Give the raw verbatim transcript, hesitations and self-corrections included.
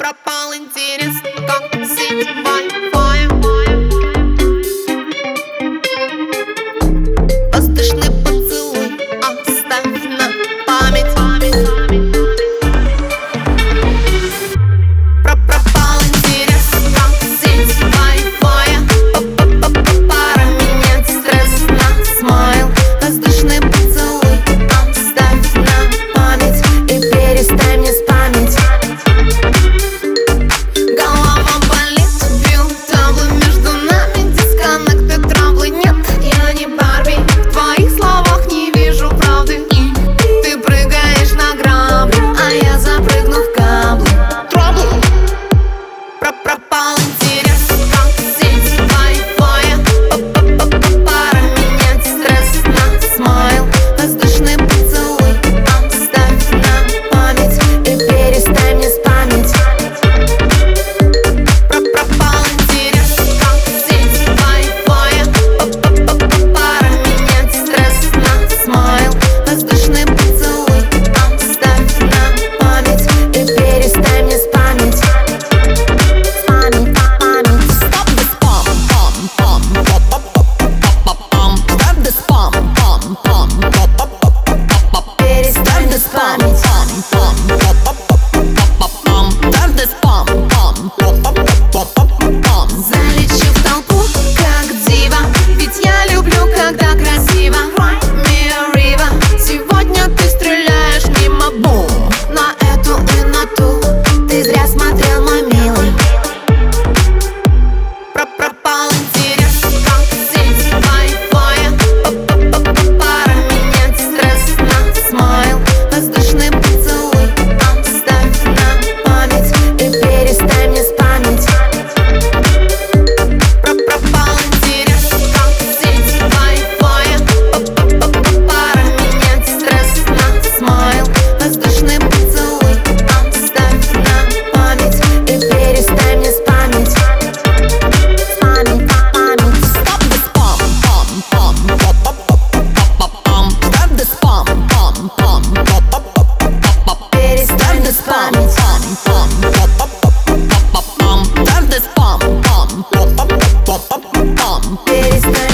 Пропал интерес, как сеть Wi-Fi. Воздушный поцелуй оставь на память. Пропал интерес, как сеть Wi-Fi. Пора менять стресс на смайл. Воздушный поцелуй оставь на память и перестань мне спамить. Пропал интерес, как сеть Wi-Fi. Пора менять стресс на смайл. Воздушный поцелуй оставь на память и перестань мне спамить. Пропал интерес, как сеть Wi-Fi. Пора менять стресс на смайл. Воздушный поцелуй оставь на память и перестань мне спамить. Залечу в толпу, как дива, ведь я люблю, когда красиво. Миа Рива, сегодня ты стреляешь мимо, бум. На эту и на ту ты зря смотрел, мой милый. Пропал интерес, как сеть Wi-Fi. Пора менять стресс на смайл. Воздушный поцелуй оставь на память и перестань мне спамить. Пропал интерес, как сеть Wi-Fi. Пора менять стресс на смайл. Воздушный поцелуй оставь на память и перестань мне спамить. Спамить, спамить. Stop the spam, pam, pam. Stop the spam, pam, pam. Перестань the спамить. Stop the spam, pam, pam. Перестань